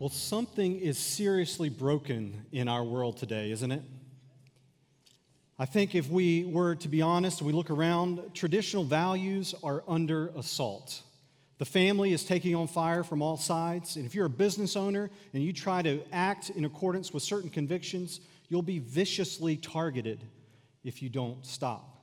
Well, something is seriously broken in our world today, isn't it? I think if we were to be honest, we look around, traditional values are under assault. The family is taking on fire from all sides, and if you're a business owner and you try to act in accordance with certain convictions, you'll be viciously targeted if you don't stop.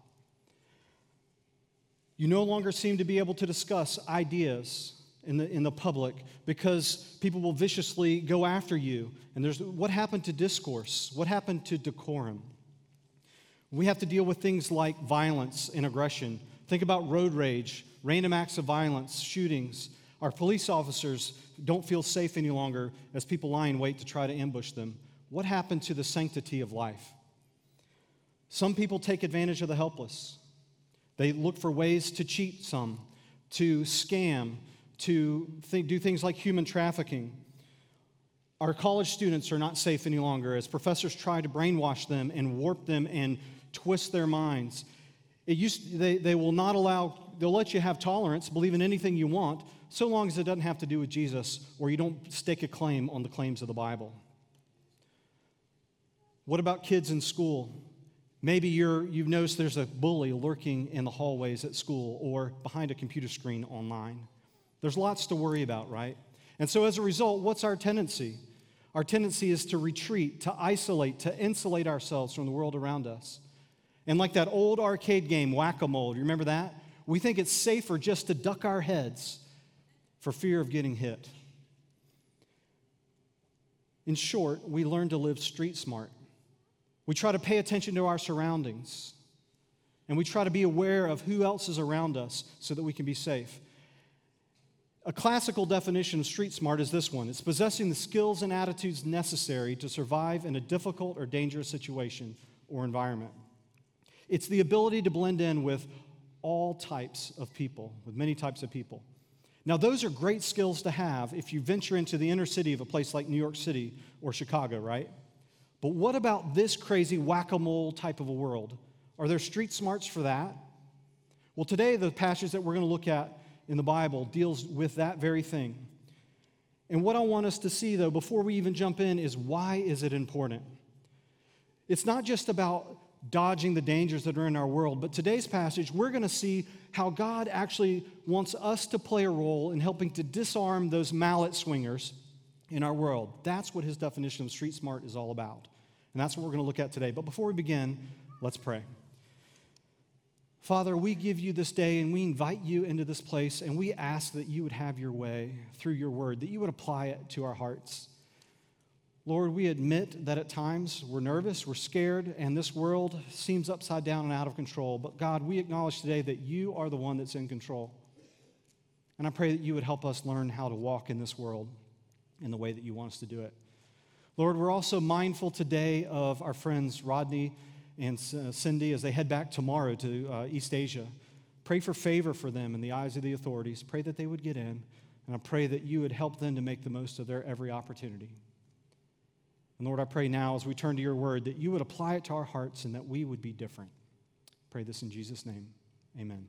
You no longer seem to be able to discuss ideas in the public because people will viciously go after you. And there's what happened to discourse? What happened to decorum? We have to deal with things like violence and aggression. Think about road rage, random acts of violence, shootings. Our police officers don't feel safe any longer as people lie in wait to try to ambush them. What happened to the sanctity of life? Some people take advantage of the helpless. They look for ways to cheat some, to scam, to do things like human trafficking. Our college students are not safe any longer as professors try to brainwash them and warp them and twist their minds. They will not allow, they'll let you have tolerance, believe in anything you want, so long as it doesn't have to do with Jesus or you don't stake a claim on the claims of the Bible. What about kids in school? Maybe you've noticed there's a bully lurking in the hallways at school or behind a computer screen online. There's lots to worry about, right? And so as a result, what's our tendency? Our tendency is to retreat, to isolate, to insulate ourselves from the world around us. And like that old arcade game, Whack-A-Mole, you remember that? We think it's safer just to duck our heads for fear of getting hit. In short, we learn to live street smart. We try to pay attention to our surroundings. And we try to be aware of who else is around us so that we can be safe. A classical definition of street smart is this one. It's possessing the skills and attitudes necessary to survive in a difficult or dangerous situation or environment. It's the ability to blend in with all types of people, with many types of people. Now, those are great skills to have if you venture into the inner city of a place like New York City or Chicago, right? But what about this crazy whack-a-mole type of a world? Are there street smarts for that? Well, today, the passage that we're going to look at in the Bible deals with that very thing. And what I want us to see, though, before we even jump in, is why is it important? It's not just about dodging the dangers that are in our world, but today's passage, we're going to see how God actually wants us to play a role in helping to disarm those mallet swingers in our world. That's what his definition of street smart is all about. And that's what we're going to look at today. But before we begin, let's pray. Father, we give you this day and we invite you into this place and we ask that you would have your way through your word, that you would apply it to our hearts. Lord, we admit that at times we're nervous, we're scared, and this world seems upside down and out of control. But God, we acknowledge today that you are the one that's in control. And I pray that you would help us learn how to walk in this world in the way that you want us to do it. Lord, we're also mindful today of our friends Rodney and Cindy as they head back tomorrow to East Asia. Pray for favor for them in the eyes of the authorities. Pray that they would get in, and I pray that you would help them to make the most of their every opportunity. And Lord, I pray now as we turn to your word that you would apply it to our hearts and that we would be different. Pray this in Jesus' name. Amen.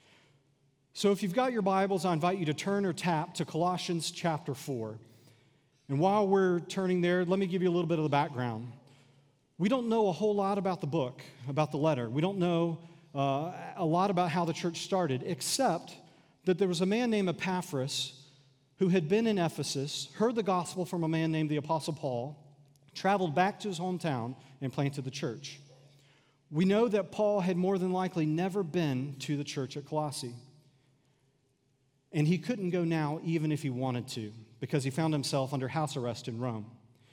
So if you've got your Bibles, I invite you to turn or tap to Colossians chapter 4. And while we're turning there, let me give you a little bit of the background. We don't know a whole lot about the book, about the letter. We don't know a lot about how the church started, except that there was a man named Epaphras who had been in Ephesus, heard the gospel from a man named the Apostle Paul, traveled back to his hometown, and planted the church. We know that Paul had more than likely never been to the church at Colossae. And he couldn't go now even if he wanted to, because he found himself under house arrest in Rome.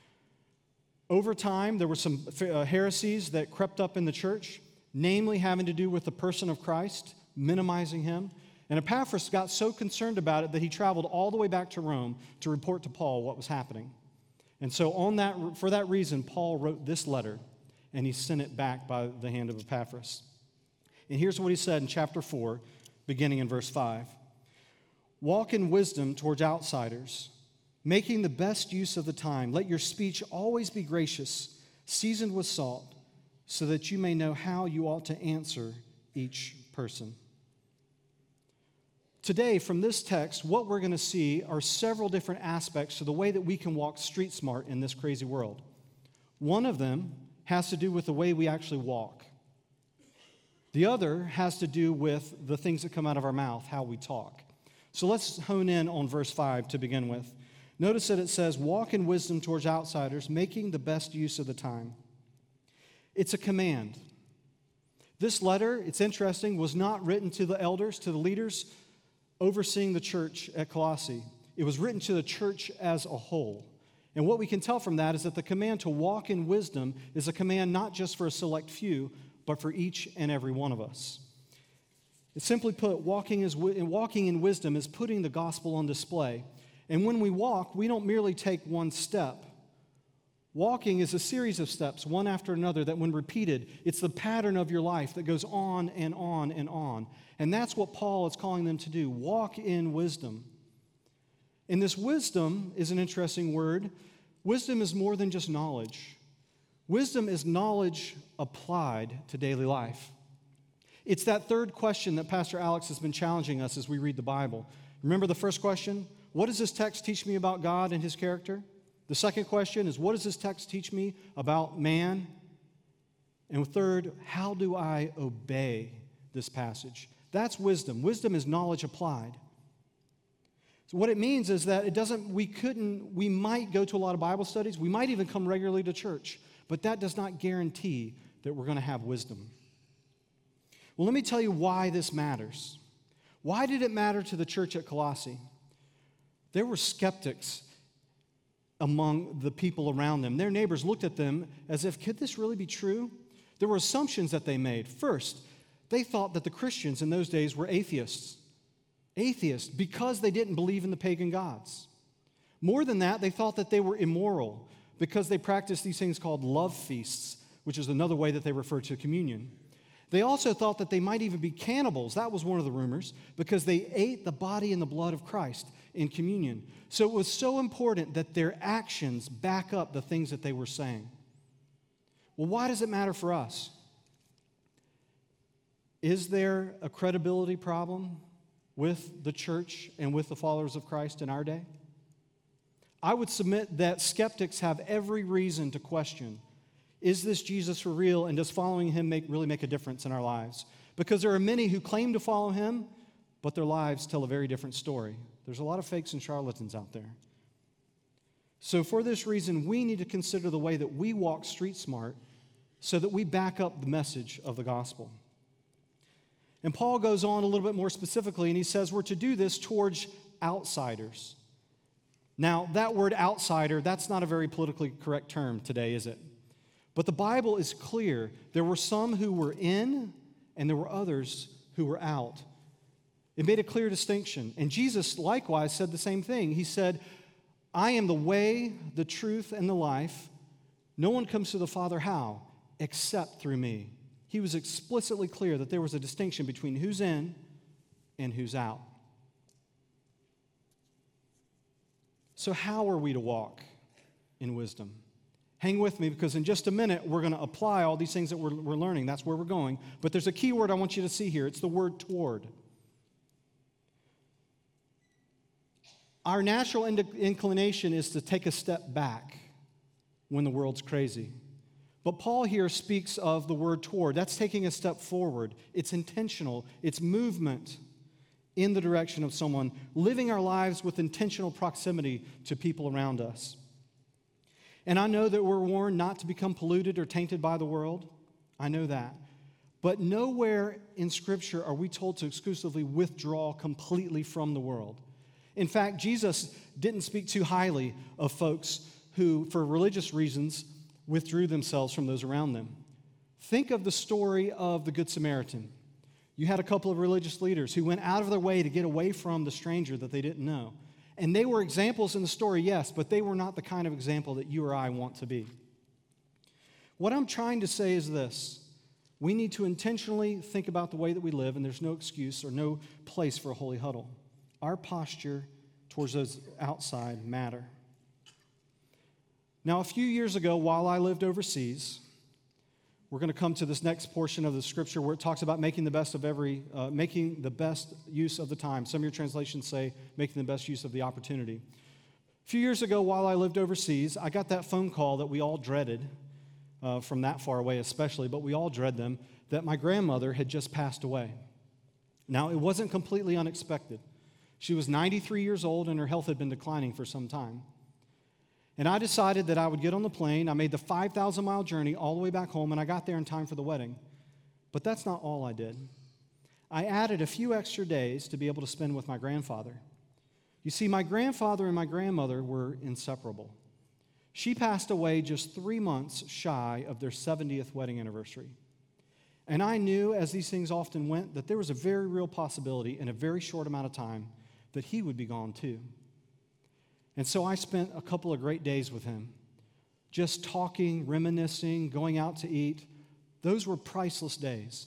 Over time, there were some heresies that crept up in the church, namely having to do with the person of Christ, minimizing him. And Epaphras got so concerned about it that he traveled all the way back to Rome to report to Paul what was happening. And so for that reason, Paul wrote this letter, and he sent it back by the hand of Epaphras. And here's what he said in chapter 4, beginning in verse 5. Walk in wisdom towards outsiders, making the best use of the time. Let your speech always be gracious, seasoned with salt, so that you may know how you ought to answer each person. Today, from this text, what we're going to see are several different aspects to the way that we can walk street smart in this crazy world. One of them has to do with the way we actually walk. The other has to do with the things that come out of our mouth, how we talk. So let's hone in on verse 5 to begin with. Notice that it says, walk in wisdom towards outsiders, making the best use of the time. It's a command. This letter, it's interesting, was not written to the elders, to the leaders overseeing the church at Colossae. It was written to the church as a whole. And what we can tell from that is that the command to walk in wisdom is a command not just for a select few, but for each and every one of us. It's simply put, walking in wisdom is putting the gospel on display. And when we walk, we don't merely take one step. Walking is a series of steps, one after another, that when repeated, it's the pattern of your life that goes on and on and on. And that's what Paul is calling them to do, walk in wisdom. And this wisdom is an interesting word. Wisdom is more than just knowledge. Wisdom is knowledge applied to daily life. It's that third question that Pastor Alex has been challenging us as we read the Bible. Remember the first question? What does this text teach me about God and his character? The second question is, what does this text teach me about man? And third, how do I obey this passage? That's wisdom. Wisdom is knowledge applied. So what it means is that we might go to a lot of Bible studies, we might even come regularly to church, but that does not guarantee that we're going to have wisdom. Well, let me tell you why this matters. Why did it matter to the church at Colossae? There were skeptics among the people around them. Their neighbors looked at them as if, could this really be true? There were assumptions that they made. First, they thought that the Christians in those days were atheists. Atheists because they didn't believe in the pagan gods. More than that, they thought that they were immoral because they practiced these things called love feasts, which is another way that they refer to communion. They also thought that they might even be cannibals. That was one of the rumors, because they ate the body and the blood of Christ in communion. So it was so important that their actions back up the things that they were saying. Well, why does it matter for us? Is there a credibility problem with the church and with the followers of Christ in our day? I would submit that skeptics have every reason to question, is this Jesus for real, and does following him really make a difference in our lives? Because there are many who claim to follow him, but their lives tell a very different story. There's a lot of fakes and charlatans out there. So for this reason, we need to consider the way that we walk street smart so that we back up the message of the gospel. And Paul goes on a little bit more specifically, and he says we're to do this towards outsiders. Now, that word outsider, that's not a very politically correct term today, is it? But the Bible is clear. There were some who were in, and there were others who were out. It made a clear distinction. And Jesus likewise said the same thing. He said, I am the way, the truth, and the life. No one comes to the Father how? Except through me. He was explicitly clear that there was a distinction between who's in and who's out. So how are we to walk in wisdom? Hang with me, because in just a minute, we're going to apply all these things that we're learning. That's where we're going. But there's a key word I want you to see here. It's the word toward. Our natural inclination is to take a step back when the world's crazy. But Paul here speaks of the word toward. That's taking a step forward. It's intentional. It's movement in the direction of someone, living our lives with intentional proximity to people around us. And I know that we're warned not to become polluted or tainted by the world. I know that. But nowhere in Scripture are we told to exclusively withdraw completely from the world. In fact, Jesus didn't speak too highly of folks who, for religious reasons, withdrew themselves from those around them. Think of the story of the Good Samaritan. You had a couple of religious leaders who went out of their way to get away from the stranger that they didn't know. And they were examples in the story, yes, but they were not the kind of example that you or I want to be. What I'm trying to say is this. We need to intentionally think about the way that we live, and there's no excuse or no place for a holy huddle. Our posture towards those outside matter. Now, a few years ago, while I lived overseas, we're going to come to this next portion of the scripture where it talks about making the best use of the time. Some of your translations say making the best use of the opportunity. A few years ago, while I lived overseas, I got that phone call that we all dreaded, from that far away especially, but we all dread them, that my grandmother had just passed away. Now, it wasn't completely unexpected. She was 93 years old, and her health had been declining for some time. And I decided that I would get on the plane. I made the 5,000-mile journey all the way back home, and I got there in time for the wedding. But that's not all I did. I added a few extra days to be able to spend with my grandfather. You see, my grandfather and my grandmother were inseparable. She passed away just 3 months shy of their 70th wedding anniversary. And I knew, as these things often went, that there was a very real possibility in a very short amount of time that he would be gone too. And so I spent a couple of great days with him, just talking, reminiscing, going out to eat. Those were priceless days.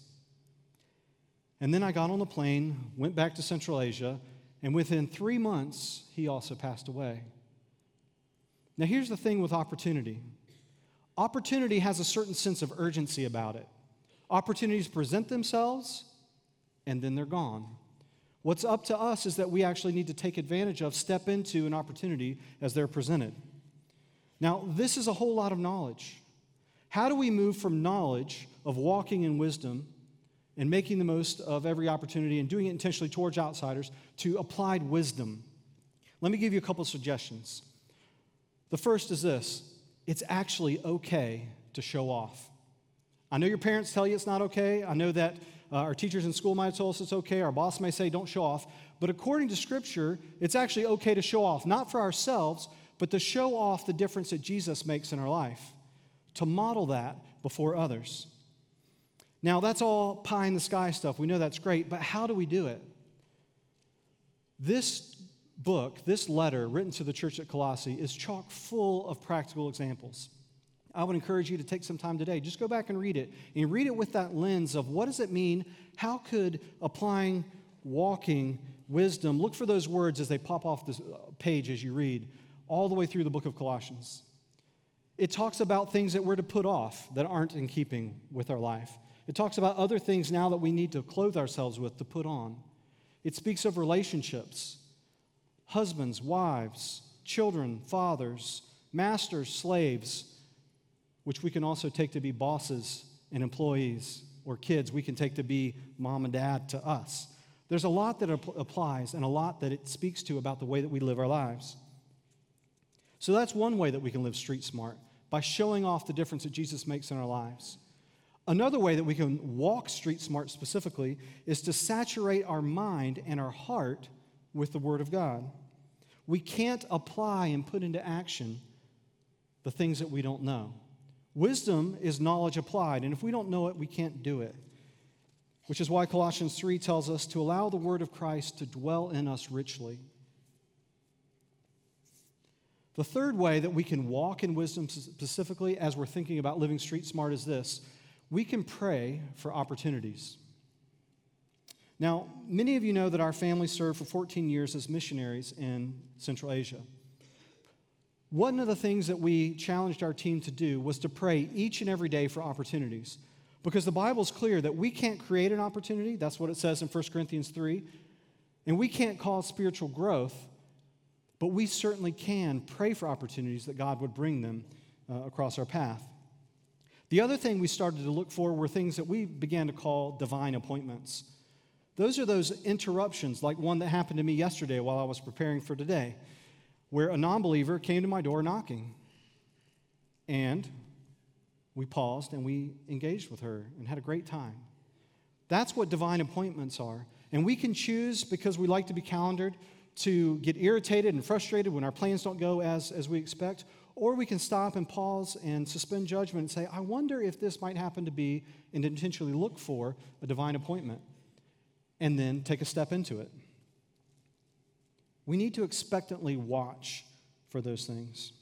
And then I got on the plane, went back to Central Asia, and within 3 months, he also passed away. Now, here's the thing with opportunity. Opportunity has a certain sense of urgency about it. Opportunities present themselves, and then they're gone. What's up to us is that we actually need to take advantage of, step into an opportunity as they're presented. Now, this is a whole lot of knowledge. How do we move from knowledge of walking in wisdom and making the most of every opportunity and doing it intentionally towards outsiders to applied wisdom? Let me give you a couple of suggestions. The first is this: it's actually okay to show off. I know your parents tell you it's not okay. I know that our teachers in school might have told us it's okay. Our boss may say don't show off. But according to Scripture, it's actually okay to show off, not for ourselves, but to show off the difference that Jesus makes in our life, to model that before others. Now, that's all pie in the sky stuff. We know that's great, but how do we do it? This book, this letter written to the church at Colossae, is chock full of practical examples. I would encourage you to take some time today. Just go back and read it. And read it with that lens of what does it mean? How could applying, walking, wisdom, look for those words as they pop off this page as you read, all the way through the book of Colossians. It talks about things that we're to put off that aren't in keeping with our life. It talks about other things now that we need to clothe ourselves with, to put on. It speaks of relationships, husbands, wives, children, fathers, masters, slaves, which we can also take to be bosses and employees, or kids we can take to be mom and dad to us. There's a lot that applies and a lot that it speaks to about the way that we live our lives. So that's one way that we can live street smart, by showing off the difference that Jesus makes in our lives. Another way that we can walk street smart specifically is to saturate our mind and our heart with the Word of God. We can't apply and put into action the things that we don't know. Wisdom is knowledge applied, and if we don't know it, we can't do it. Which is why Colossians 3 tells us to allow the word of Christ to dwell in us richly. The third way that we can walk in wisdom specifically as we're thinking about living street smart is this: we can pray for opportunities. Now, many of you know that our family served for 14 years as missionaries in Central Asia. One of the things that we challenged our team to do was to pray each and every day for opportunities. Because the Bible's clear that we can't create an opportunity. That's what it says in 1 Corinthians 3. And we can't cause spiritual growth, but we certainly can pray for opportunities that God would bring them across our path. The other thing we started to look for were things that we began to call divine appointments. Those are those interruptions, like one that happened to me yesterday while I was preparing for today, where a non-believer came to my door knocking. And we paused and we engaged with her and had a great time. That's what divine appointments are. And we can choose, because we like to be calendared, to get irritated and frustrated when our plans don't go as we expect, or we can stop and pause and suspend judgment and say, I wonder if this might happen to be, and intentionally look for a divine appointment, and then take a step into it. We need to expectantly watch for those things.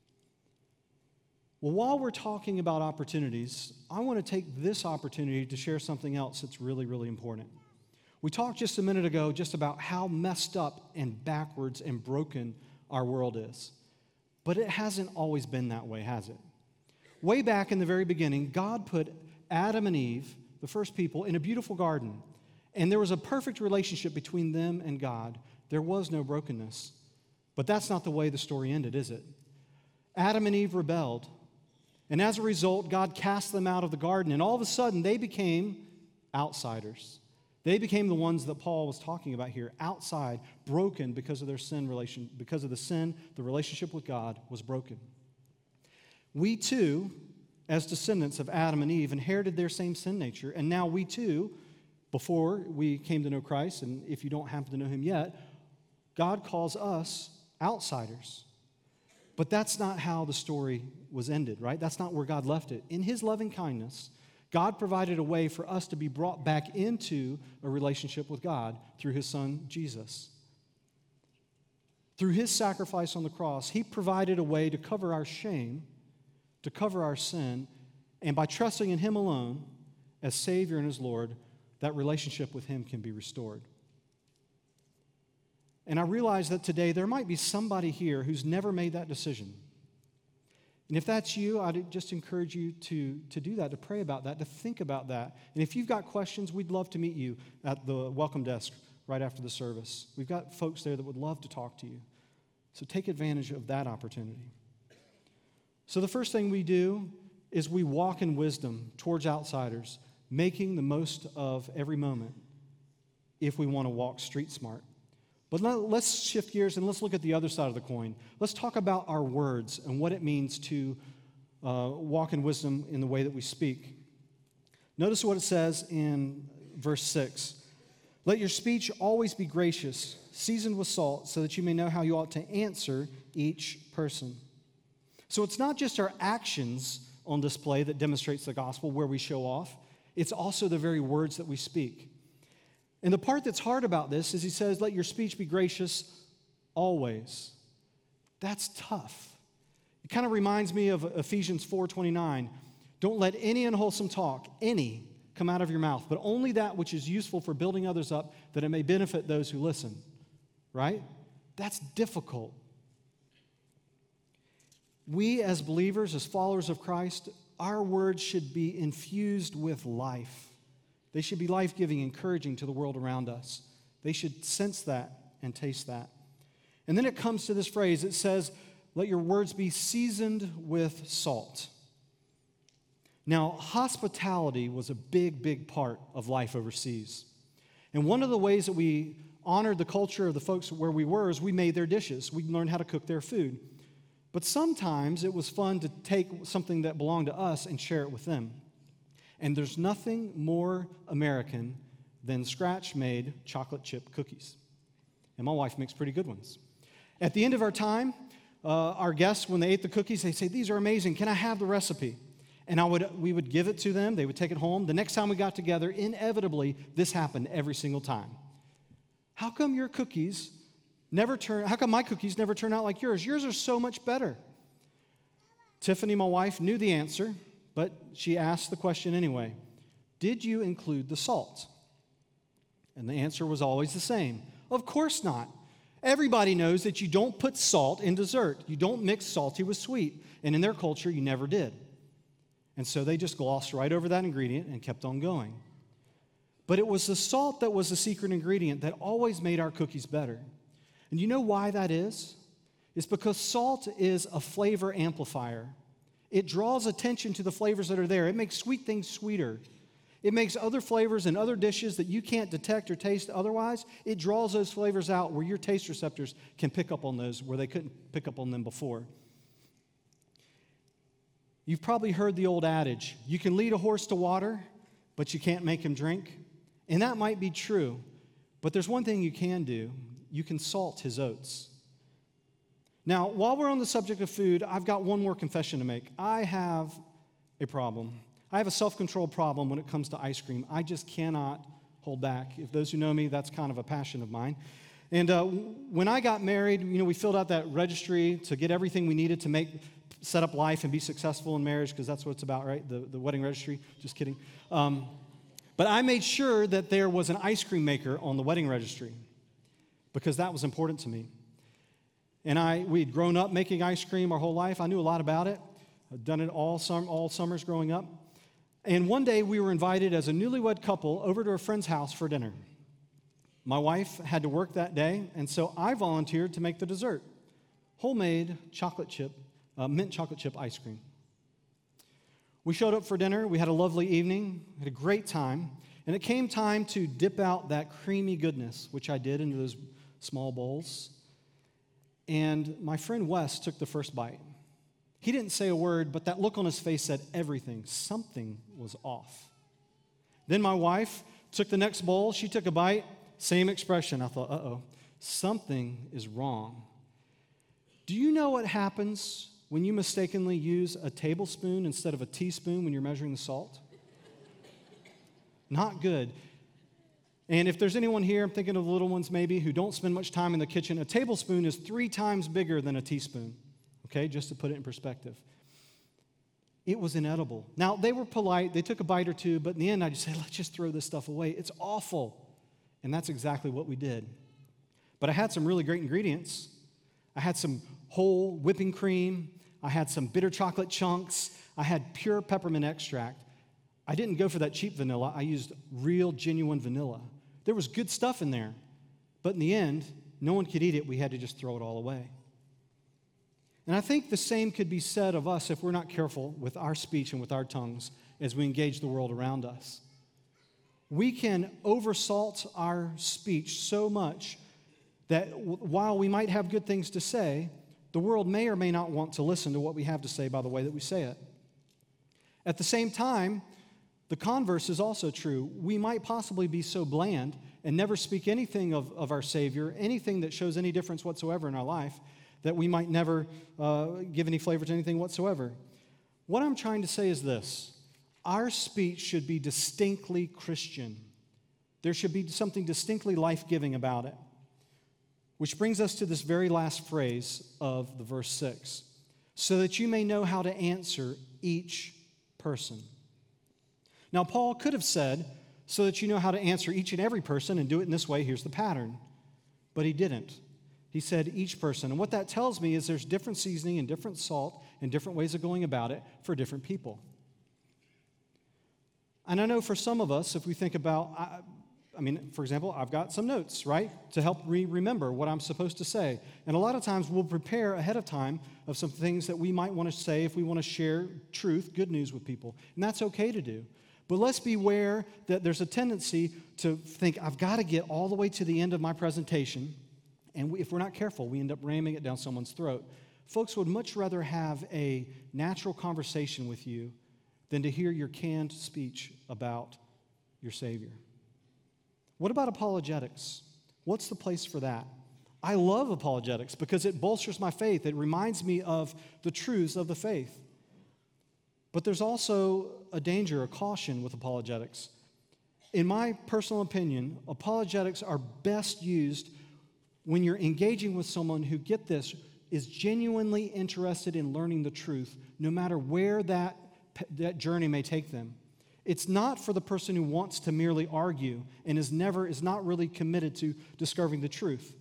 Well, while we're talking about opportunities, I want to take this opportunity to share something else that's really, really important. We talked just a minute ago just about how messed up and backwards and broken our world is. But it hasn't always been that way, has it? Way back in the very beginning, God put Adam and Eve, the first people, in a beautiful garden, and there was a perfect relationship between them and God. There was no brokenness. But that's not the way the story ended, is it? Adam and Eve rebelled, and as a result, God cast them out of the garden, and all of a sudden, they became outsiders. They became the ones that Paul was talking about here, outside, broken because of their sin because of the sin, the relationship with God was broken. We too, as descendants of Adam and Eve, inherited their same sin nature, and now we too, before we came to know Christ, and if you don't happen to know him yet, God calls us outsiders. But that's not how the story was ended, right? That's not where God left it. In his loving kindness, God provided a way for us to be brought back into a relationship with God through his son, Jesus. Through his sacrifice on the cross, he provided a way to cover our shame, to cover our sin, and by trusting in him alone as Savior and as Lord, that relationship with him can be restored. And I realize that today there might be somebody here who's never made that decision. And if that's you, I'd just encourage you to do that, to pray about that, to think about that. And if you've got questions, we'd love to meet you at the welcome desk right after the service. We've got folks there that would love to talk to you. So take advantage of that opportunity. So the first thing we do is we walk in wisdom towards outsiders, making the most of every moment if we want to walk street smart. But let's shift gears and let's look at the other side of the coin. Let's talk about our words and what it means to walk in wisdom in the way that we speak. Notice what it says in verse 6. Let your speech always be gracious, seasoned with salt, so that you may know how you ought to answer each person. So it's not just our actions on display that demonstrates the gospel where we show off. It's also the very words that we speak. And the part that's hard about this is he says, let your speech be gracious always. That's tough. It kind of reminds me of Ephesians 4:29. Don't let any unwholesome talk, any, come out of your mouth, but only that which is useful for building others up, that it may benefit those who listen. Right? That's difficult. We as believers, as followers of Christ, our words should be infused with life. They should be life-giving, encouraging to the world around us. They should sense that and taste that. And then it comes to this phrase. It says, let your words be seasoned with salt. Now, hospitality was a big, big part of life overseas. And one of the ways that we honored the culture of the folks where we were is we made their dishes. We learned how to cook their food. But sometimes it was fun to take something that belonged to us and share it with them. And there's nothing more American than scratch-made chocolate chip cookies. And my wife makes pretty good ones. At the end of our time, our guests, when they ate the cookies, they say, these are amazing. Can I have the recipe? And we would give it to them. They would take it home. The next time we got together, inevitably, this happened every single time. How come my cookies never turn out like yours? Yours are so much better. Tiffany, my wife, knew the answer, but she asked the question anyway. Did you include the salt? And the answer was always the same. Of course not. Everybody knows that you don't put salt in dessert. You don't mix salty with sweet. And in their culture, you never did. And so they just glossed right over that ingredient and kept on going. But it was the salt that was the secret ingredient that always made our cookies better. And you know why that is? It's because salt is a flavor amplifier. It draws attention to the flavors that are there. It makes sweet things sweeter. It makes other flavors in other dishes that you can't detect or taste otherwise. It draws those flavors out where your taste receptors can pick up on those where they couldn't pick up on them before. You've probably heard the old adage, you can lead a horse to water, but you can't make him drink. And that might be true, but there's one thing you can do. You can salt his oats. Now, while we're on the subject of food, I've got one more confession to make. I have a problem. I have a self-control problem when it comes to ice cream. I just cannot hold back. If those who know me, that's kind of a passion of mine. And when I got married, we filled out that registry to get everything we needed to set up life and be successful in marriage, because that's what it's about, right? The wedding registry. Just kidding. But I made sure that there was an ice cream maker on the wedding registry because that was important to me. And we'd grown up making ice cream our whole life. I knew a lot about it. I'd done it all summers growing up. And one day we were invited as a newlywed couple over to a friend's house for dinner. My wife had to work that day, and so I volunteered to make the dessert, homemade mint chocolate chip ice cream. We showed up for dinner. We had a lovely evening, had a great time, and it came time to dip out that creamy goodness, which I did into those small bowls. And my friend Wes took the first bite. He didn't say a word, but that look on his face said everything. Something was off. Then my wife took the next bowl. She took a bite. Same expression. I thought, uh-oh, something is wrong. Do you know what happens when you mistakenly use a tablespoon instead of a teaspoon when you're measuring the salt? Not good. And if there's anyone here, I'm thinking of the little ones maybe, who don't spend much time in the kitchen, a tablespoon is 3 times bigger than a teaspoon. Okay, just to put it in perspective. It was inedible. Now, they were polite. They took a bite or two, but in the end, I just said, let's just throw this stuff away. It's awful. And that's exactly what we did. But I had some really great ingredients. I had some whole whipping cream. I had some bitter chocolate chunks. I had pure peppermint extract. I didn't go for that cheap vanilla. I used real, genuine vanilla. There was good stuff in there. But in the end, no one could eat it. We had to just throw it all away. And I think the same could be said of us if we're not careful with our speech and with our tongues as we engage the world around us. We can oversalt our speech so much that while we might have good things to say, the world may or may not want to listen to what we have to say by the way that we say it. At the same time, the converse is also true. We might possibly be so bland and never speak anything of our Savior, anything that shows any difference whatsoever in our life, that we might never give any flavor to anything whatsoever. What I'm trying to say is this. Our speech should be distinctly Christian. There should be something distinctly life-giving about it. Which brings us to this very last phrase of the verse 6. So that you may know how to answer each person. Now, Paul could have said, so that you know how to answer each and every person and do it in this way, here's the pattern. But he didn't. He said each person. And what that tells me is there's different seasoning and different salt and different ways of going about it for different people. And I know for some of us, if we think about, for example, I've got some notes, right, to help remember what I'm supposed to say. And a lot of times we'll prepare ahead of time of some things that we might want to say if we want to share truth, good news with people. And that's okay to do. But let's beware that there's a tendency to think, I've got to get all the way to the end of my presentation. And if we're not careful, we end up ramming it down someone's throat. Folks would much rather have a natural conversation with you than to hear your canned speech about your Savior. What about apologetics? What's the place for that? I love apologetics because it bolsters my faith. It reminds me of the truths of the faith. But there's also a danger, a caution with apologetics. In my personal opinion, apologetics are best used when you're engaging with someone who, get this, is genuinely interested in learning the truth, no matter where that journey may take them. It's not for the person who wants to merely argue and is not really committed to discovering the truth.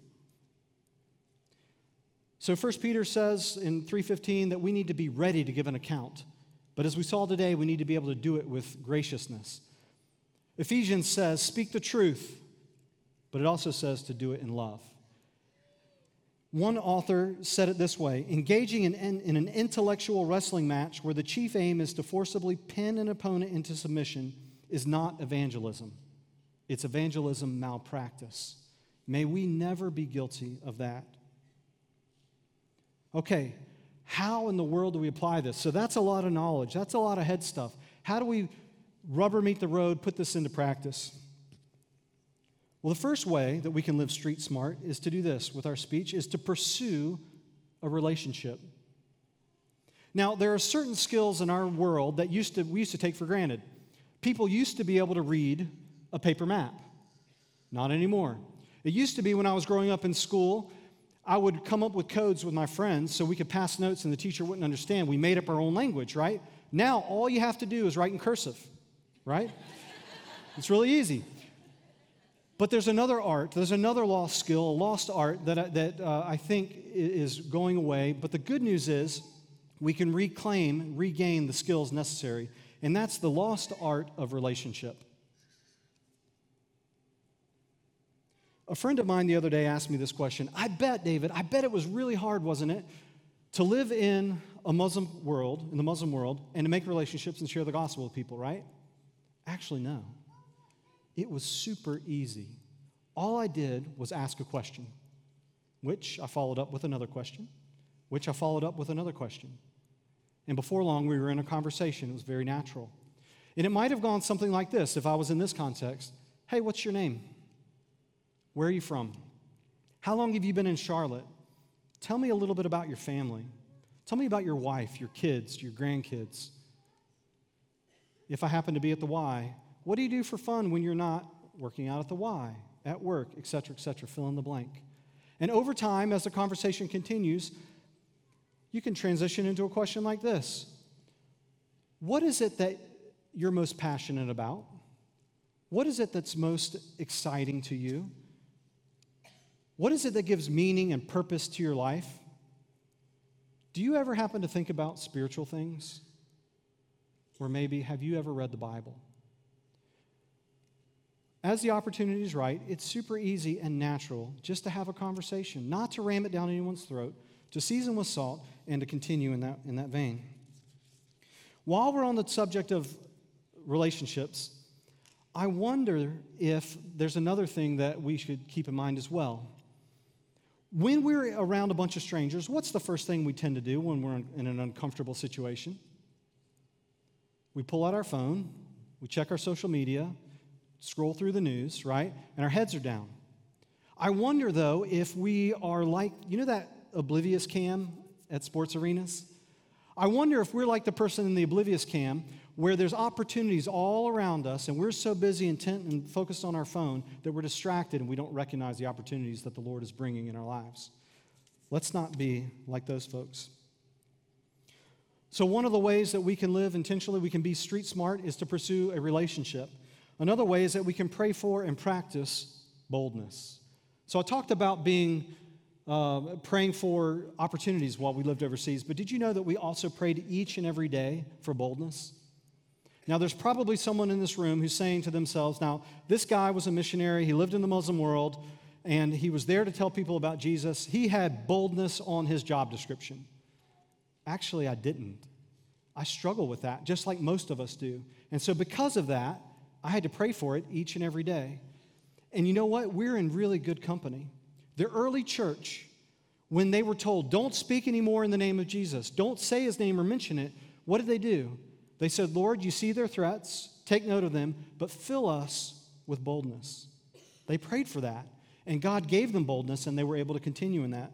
So 1 Peter says in 3:15 that we need to be ready to give an account. But as we saw today, we need to be able to do it with graciousness. Ephesians says, speak the truth, but it also says to do it in love. One author said it this way: engaging in an intellectual wrestling match where the chief aim is to forcibly pin an opponent into submission is not evangelism. It's evangelism malpractice. May we never be guilty of that. Okay, how in the world do we apply this? So that's a lot of knowledge. That's a lot of head stuff. How do we rubber meet the road, put this into practice? Well, the first way that we can live street smart is to do this with our speech, is to pursue a relationship. Now, there are certain skills in our world that we used to take for granted. People used to be able to read a paper map. Not anymore. It used to be when I was growing up in school, I would come up with codes with my friends so we could pass notes and the teacher wouldn't understand. We made up our own language, right? Now, all you have to do is write in cursive, right? It's really easy. But there's another art, there's another lost skill, a lost art that I think is going away. But the good news is we can regain the skills necessary. and that's the lost art of relationship. A friend of mine the other day asked me this question. David, I bet it was really hard, wasn't it, to live in the Muslim world, and to make relationships and share the gospel with people, right? Actually, no. It was super easy. All I did was ask a question, which I followed up with another question, which I followed up with another question. And before long, we were in a conversation. It was very natural. And it might have gone something like this if I was in this context. Hey, what's your name? Where are you from? How long have you been in Charlotte? Tell me a little bit about your family. Tell me about your wife, your kids, your grandkids. If I happen to be at the Y, what do you do for fun when you're not working out at the Y, at work, et cetera, fill in the blank. And over time, as the conversation continues, you can transition into a question like this. What is it that you're most passionate about? What is it that's most exciting to you? What is it that gives meaning and purpose to your life? Do you ever happen to think about spiritual things? Or maybe, have you ever read the Bible? As the opportunity is right, it's super easy and natural just to have a conversation, not to ram it down anyone's throat, to season with salt, and to continue in that vein. While we're on the subject of relationships, I wonder if there's another thing that we should keep in mind as well. When we're around a bunch of strangers, what's the first thing we tend to do when we're in an uncomfortable situation? We pull out our phone, we check our social media, scroll through the news, right? And our heads are down. I wonder, though, if we are like, you know that oblivious cam at sports arenas? I wonder if we're like the person in the oblivious cam where there's opportunities all around us and we're so busy, intent, and focused on our phone that we're distracted and we don't recognize the opportunities that the Lord is bringing in our lives. Let's not be like those folks. So one of the ways that we can live intentionally, we can be street smart, is to pursue a relationship. Another way is that we can pray for and practice boldness. So I talked about praying for opportunities while we lived overseas, but did you know that we also prayed each and every day for boldness? Now, there's probably someone in this room who's saying to themselves, now, this guy was a missionary, he lived in the Muslim world, and he was there to tell people about Jesus. He had boldness on his job description. Actually, I didn't. I struggle with that, just like most of us do. And so because of that, I had to pray for it each and every day. And you know what? We're in really good company. The early church, when they were told, don't speak anymore in the name of Jesus, don't say his name or mention it, what did they do? They said, Lord, you see their threats, take note of them, but fill us with boldness. They prayed for that, and God gave them boldness, and they were able to continue in that.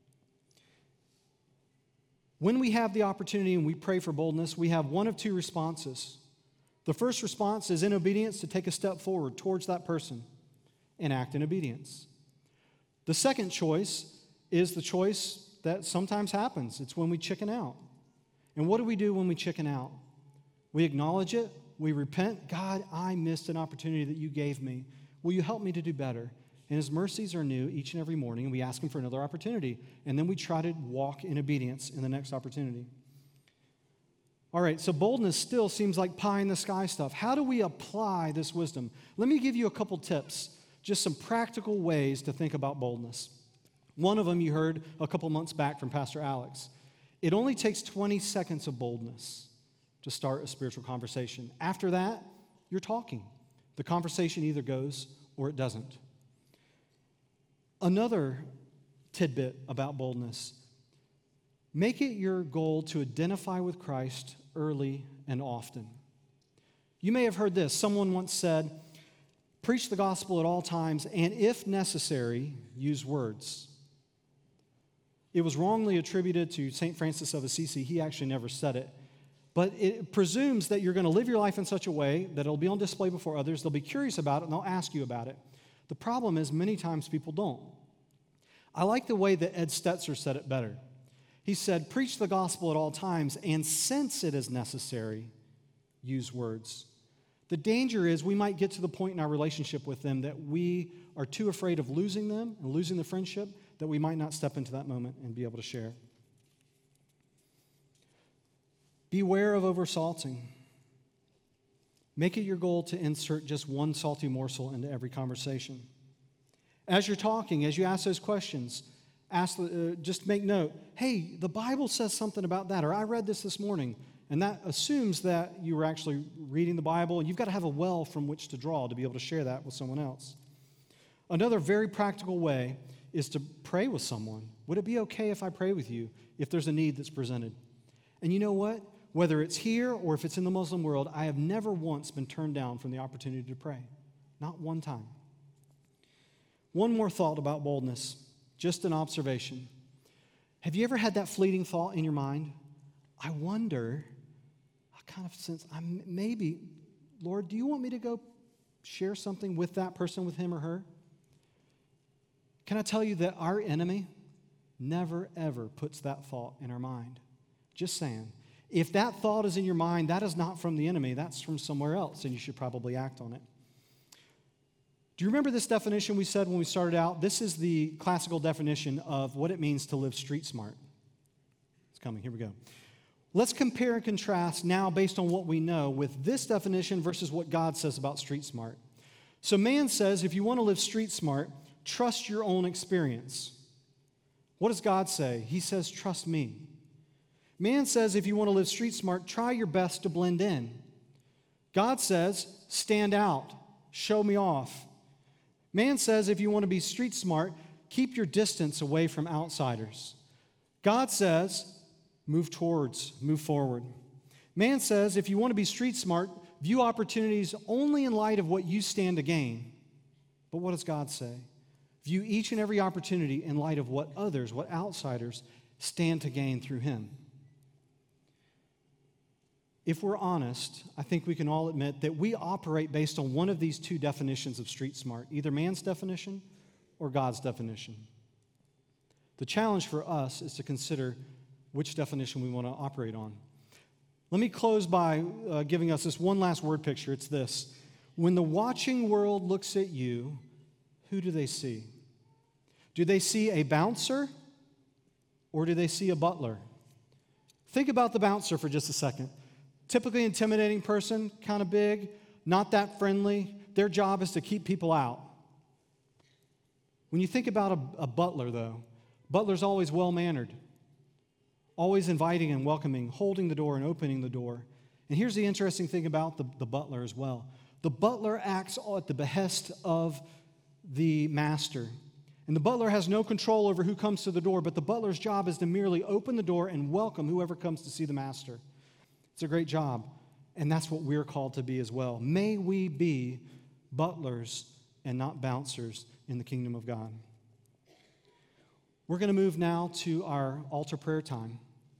When we have the opportunity and we pray for boldness, we have one of two responses. The first response is in obedience to take a step forward towards that person and act in obedience. The second choice is the choice that sometimes happens. It's when we chicken out. And what do we do when we chicken out? We acknowledge it. We repent. God, I missed an opportunity that you gave me. Will you help me to do better? And his mercies are new each and every morning, and we ask him for another opportunity. And then we try to walk in obedience in the next opportunity. All right, so boldness still seems like pie-in-the-sky stuff. How do we apply this wisdom? Let me give you a couple tips, just some practical ways to think about boldness. One of them you heard a couple months back from Pastor Alex. It only takes 20 seconds of boldness to start a spiritual conversation. After that, you're talking. The conversation either goes or it doesn't. Another tidbit about boldness: make it your goal to identify with Christ early and often. You may have heard this. Someone once said, preach the gospel at all times, and if necessary, use words. It was wrongly attributed to St. Francis of Assisi. He actually never said it. But it presumes that you're going to live your life in such a way that it'll be on display before others. They'll be curious about it, and they'll ask you about it. The problem is many times people don't. I like the way that Ed Stetzer said it better. He said, preach the gospel at all times, and since it is necessary, use words. The danger is we might get to the point in our relationship with them that we are too afraid of losing them and losing the friendship that we might not step into that moment and be able to share. Beware of oversalting. Make it your goal to insert just one salty morsel into every conversation. As you're talking, as you ask those questions, just make note, hey, the Bible says something about that, or I read this morning. And that assumes that you were actually reading the Bible, and you've got to have a well from which to draw to be able to share that with someone else. Another very practical way is to pray with someone. Would it be okay if I pray with you if there's a need that's presented? And you know what? Whether it's here or if it's in the Muslim world, I have never once been turned down from the opportunity to pray. Not one time. One more thought about boldness, just an observation. Have you ever had that fleeting thought in your mind? I wonder, I kind of sense, maybe, Lord, do you want me to go share something with that person, with him or her? Can I tell you that our enemy never, ever puts that thought in our mind? Just saying. If that thought is in your mind, that is not from the enemy. That's from somewhere else, and you should probably act on it. Do you remember this definition we said when we started out? This is the classical definition of what it means to live street smart. It's coming. Here we go. Let's compare and contrast now based on what we know with this definition versus what God says about street smart. So man says if you want to live street smart, trust your own experience. What does God say? He says, trust me. Man says if you want to live street smart, try your best to blend in. God says, stand out, show me off. Man says if you want to be street smart, keep your distance away from outsiders. God says, move towards, move forward. Man says if you want to be street smart, view opportunities only in light of what you stand to gain. But what does God say? View each and every opportunity in light of what others, what outsiders, stand to gain through him. If we're honest, I think we can all admit that we operate based on one of these two definitions of street smart, either man's definition or God's definition. The challenge for us is to consider which definition we want to operate on. Let me close by giving us this one last word picture. It's this. When the watching world looks at you, who do they see? Do they see a bouncer or do they see a butler? Think about the bouncer for just a second. Typically intimidating person, kind of big, not that friendly. Their job is to keep people out. When you think about a butler, though, butler's always well-mannered, always inviting and welcoming, holding the door and opening the door. And here's the interesting thing about the butler as well. The butler acts at the behest of the master. And the butler has no control over who comes to the door, but the butler's job is to merely open the door and welcome whoever comes to see the master. It's a great job, and that's what we're called to be as well. May we be butlers and not bouncers in the kingdom of God. We're going to move now to our altar prayer time.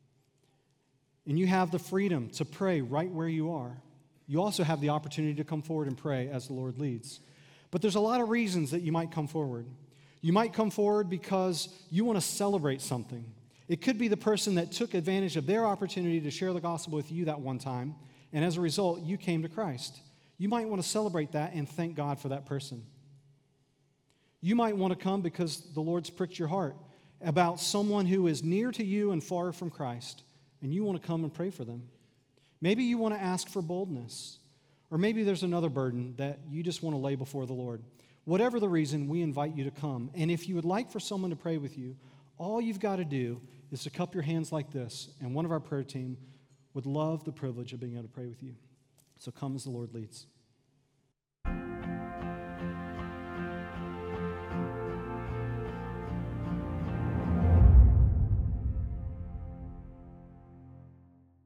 And you have the freedom to pray right where you are. You also have the opportunity to come forward and pray as the Lord leads. But there's a lot of reasons that you might come forward. You might come forward because you want to celebrate something. It could be the person that took advantage of their opportunity to share the gospel with you that one time, and as a result, you came to Christ. You might want to celebrate that and thank God for that person. You might want to come because the Lord's pricked your heart about someone who is near to you and far from Christ, and you want to come and pray for them. Maybe you want to ask for boldness, or maybe there's another burden that you just want to lay before the Lord. Whatever the reason, we invite you to come, and if you would like for someone to pray with you, all you've got to do is to cup your hands like this, and one of our prayer team would love the privilege of being able to pray with you. So come as the Lord leads.